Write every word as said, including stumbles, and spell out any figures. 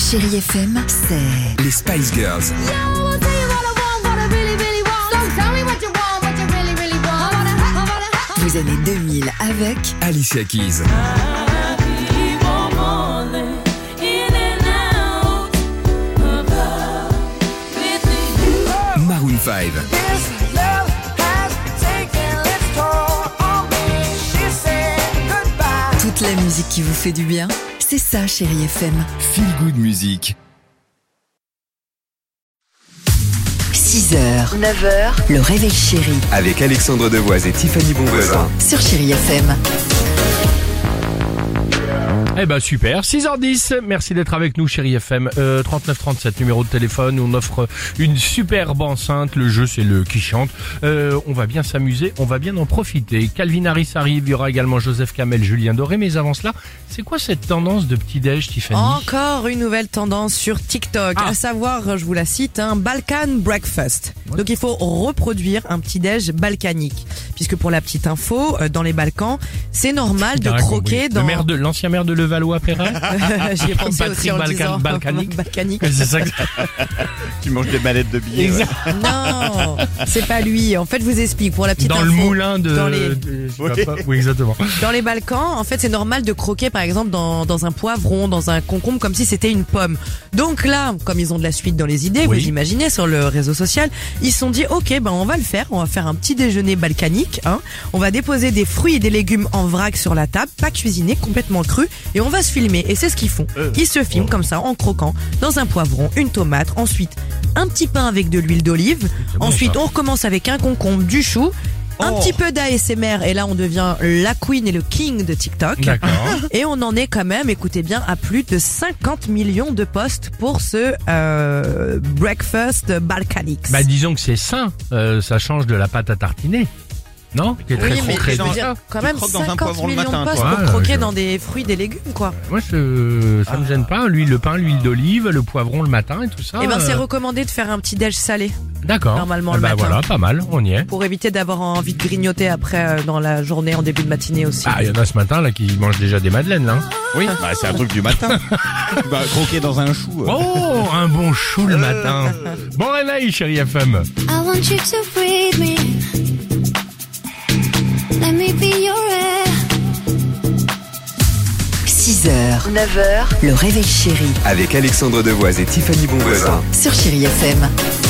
Chérie F M, c'est les Spice Girls. vous années deux mille avec Alicia Keys. Maroon five. toute la musique qui vous fait du bien. C'est ça, Chérie F M. Feel Good Music. six heures, neuf heures, le réveil chéri. Avec Alexandre Devoise et Tiffany Bonvoisin. Sur Chérie F M. Eh ben super, six heures dix, merci d'être avec nous Chérie F M, euh, trente-neuf trente-sept, numéro de téléphone, on offre une superbe enceinte, le jeu c'est le qui chante, euh, on va bien s'amuser, on va bien en profiter. Calvin Harris arrive, il y aura également Joseph Kamel, Julien Doré, mais avant cela, c'est quoi cette tendance de petit-déj, Tiffany? Encore une nouvelle tendance sur TikTok, Ah. à savoir, je vous la cite, un Balkan Breakfast. Ouais. Donc il faut reproduire un petit-déj balkanique, puisque pour la petite info, dans les Balkans, c'est normal de croquer oui. dans... Le maire de, l'ancien maire de Levallois-Perret. J'y ai pensé Patrick aussi en Balkan, le disant. balkanique. balkanique. C'est ça que... Tu manges des mallettes de billets. Exact. Ouais. Non, c'est pas lui. En fait, je vous explique pour la petite Dans info. le moulin de... Dans les... de- je Oui. sais pas. Oui, exactement. Dans les Balkans, en fait, c'est normal de croquer, par exemple, dans, dans un poivron, dans un concombre, comme si c'était une pomme. Donc là, comme ils ont de la suite dans les idées, Oui. vous imaginez, sur le réseau social, ils se sont dit, ok, ben on va le faire, on va faire un petit déjeuner balkanique, hein. On va déposer des fruits et des légumes en vrac sur la table, pas cuisinés, complètement crus, et on va se filmer. Et c'est ce qu'ils font. Ils se filment comme ça, en croquant, dans un poivron, une tomate, ensuite un petit pain avec de l'huile d'olive, bon, ensuite ça. on recommence avec un concombre, du chou, un Oh. petit peu d'A S M R, et là on devient la queen et le king de TikTok. D'accord. Et on en est quand même, écoutez bien, à plus de cinquante millions de posts pour ce euh, breakfast balkanique. Bah disons que c'est sain, euh, ça change de la pâte à tartiner. Non? Qui est très oui, mais sucrée. je veux dire, quand Tu même croques dans un cinquante poivron le millions matin, de posts toi. pour Ouais, croquer je- dans des fruits, des légumes, quoi. Moi, je, ça me gêne pas. Lui, le pain, l'huile d'olive, le poivron le matin et tout ça. Et ben c'est euh, recommandé de faire un petit déj salé D'accord. normalement, Eh le ben matin. voilà, pas mal, on y est. pour éviter d'avoir envie de grignoter après euh, dans la journée, en début de matinée aussi. Ah, il y en a ce matin là qui mangent déjà des madeleines là. Oui, bah, c'est un truc du matin. Tu vas croquer dans un chou. euh. Oh, un bon chou le matin. Bon réveil, chérie F M. I want you to breathe me. Let me be your air. six heures, neuf heures, le réveil chéri. Avec Alexandre Devoise et Tiffany Bonvoisin. Sur Chérie F M.